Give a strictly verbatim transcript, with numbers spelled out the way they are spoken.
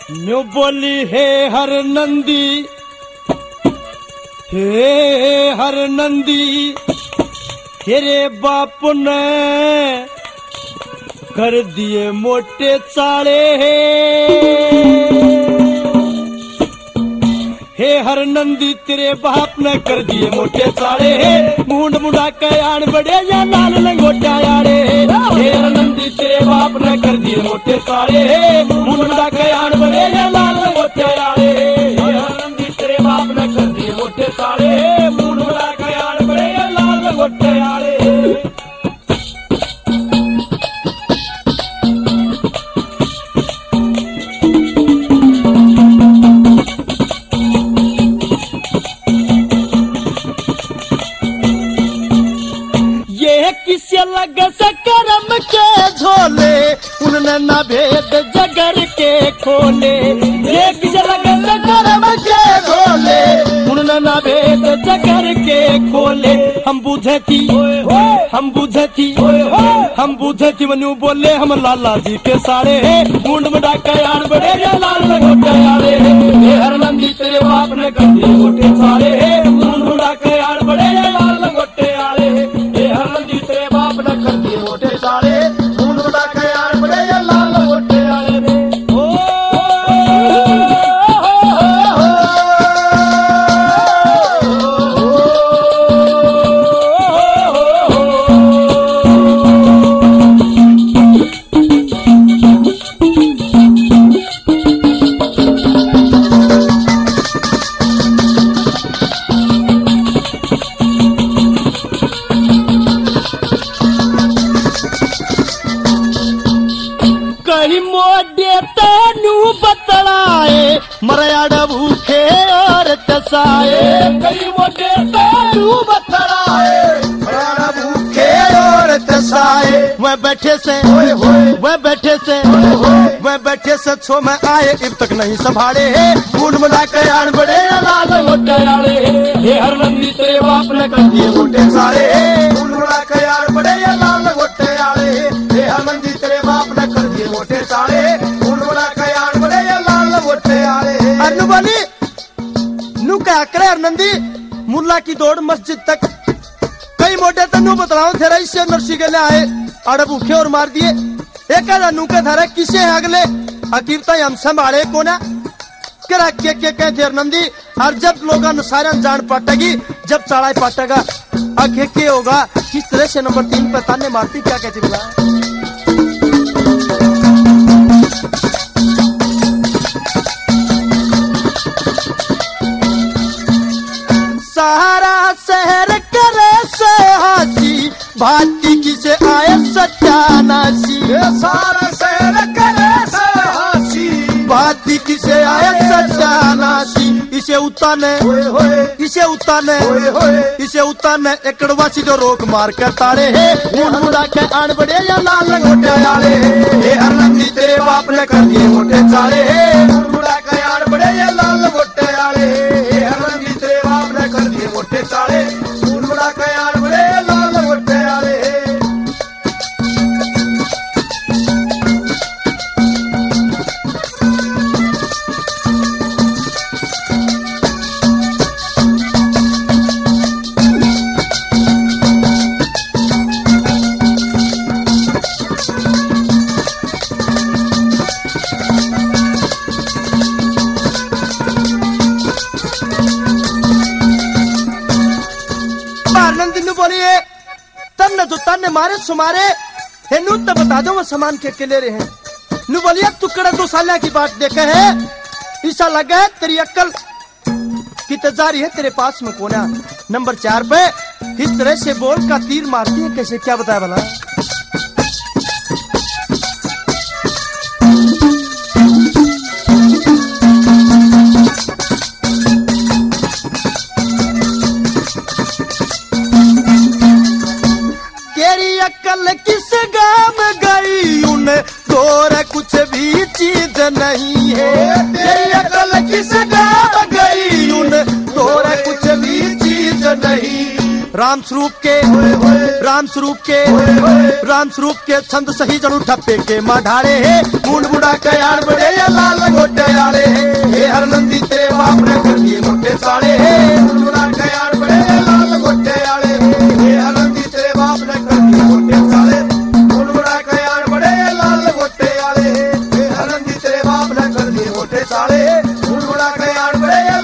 New बोली हे हर नंदी, हे हर नंदी, तेरे बाप ने कर दिए मोटे चाले। हे हर नंदी तेरे बाप ने कर दिए मोटे चाले। मुंड मुंडा कयान बड़े या लाल लंगोटा यारे। हे हर नंदी तेरे बाप ने कर दिए मोटे चाले। मुंड मुंडा कयान बड़े या लाल लंगोटा यारे। हे हर नंदी तेरे बाप ने कर दिए मोटे चाले। मुंड मुंडा कयान बड़े या लाल लंगोटा यारे। किसे लग से करम के झोले, उनने न भेद जगर के खोले। ये किसे लग से करम के झोले, उनने न भेद जगर के खोले। हम बुझे थी, हम बुझे थी, हम बुझे थी मनु बोले हम लाला जी के सारे। मुंड मुंडा कयान बड़े या लाल लंगोटे यारे। हे हर नंदी तेरे बाप ने कर दिए मोटे सारे। मुंड मुंडा कयान बड़े या लाल लंगोटे यारे। हे हर नंदी तेरे बाप ने कर दिए मोटे सारे। मुंड मुंडा कयान बड़े या लाल लंगोटे यारे। मरयाड़ भूखे और तसाए, कई मोटे तू बतलाए। मरयाड़ भूखे और तसाए, वह बैठे से वह बैठे से वह बैठे से छो में आए, अब तक नहीं संभाले। मुंड मुंडा कयान बड़े लाल मोटे यारे। हे हर नंदी तेरे बाप ने कर दिए मोटे सारे। मुंड मुंडा कयान बड़े लाल मोटे यारे। हे हर नंदी तेरे बाप ने कर दिए मोटे सारे। मुंड मुंडा कयान बड़े लाल मोटे यारे। अनु बोली नू क्या करे हर नंदी, मुल्ला की दौड़ मस्जिद तक। कई मोटे तनु बतलाओ थे रईस से नरसी के ले आए, अड़ भूखे और मार दिए। एक अनु के धरे किसे है अगले अकीरता हम संभाले कोना करा के के कहते हर नंदी। और जब लोग सारा जान पाटेगी, जब चढ़ाई पाटेगा आगे के होगा। किस तरह से नंबर तीन पे ताने मारती क्या कहती बोला। सारा शहर करे से हासी, भाती किसे आए सत्यानाशी। सारा शहर करे से हासी, भाती किसे आए सत्यानाशी। इसे उताने इसे उताने इसे उताने एकड़वासी जो रोक मार कर तारे। मुंड मुंडा के आन बड़े या लाल लंगोटे यारे। हे हर नंदी तेरे बाप ने कर दिए मोटे सारे। मुंड मुंडा के आन बड़े या लाल लंगोटे यारे। हे हर नंदी तेरे बाप ने कर दिए मोटे सारे। मुंड मुंडा के आन बड़े लाल लंगोटे यारे। बोलिए तन्ने जो तन्ने मारे सुमारे है नू तो बता दो वो सामान के के ले रहे हैं। नू बोलिए टुकड़ा दो साल की बात देखे है, ऐसा लगा है तेरी अक्ल की तजारी है तेरे पास में कोना। नंबर चार पे इस तरह से बोल का तीर मारती है कैसे, क्या बताया भला। अक्ल किस गाम गई उन्हें दौर कुछ भी चीज नहीं है। तेरी अक्ल किस गाम गई उन्हें दौर कुछ भी चीज नहीं। राम स्वरूप के राम स्वरूप के राम स्वरूप के छंद सही जरूर ठप्पे के माढ़ाड़े है। मुंड बुढ़ा कयान बड़े या लाल लंगोटे बड़ा कल्याण करे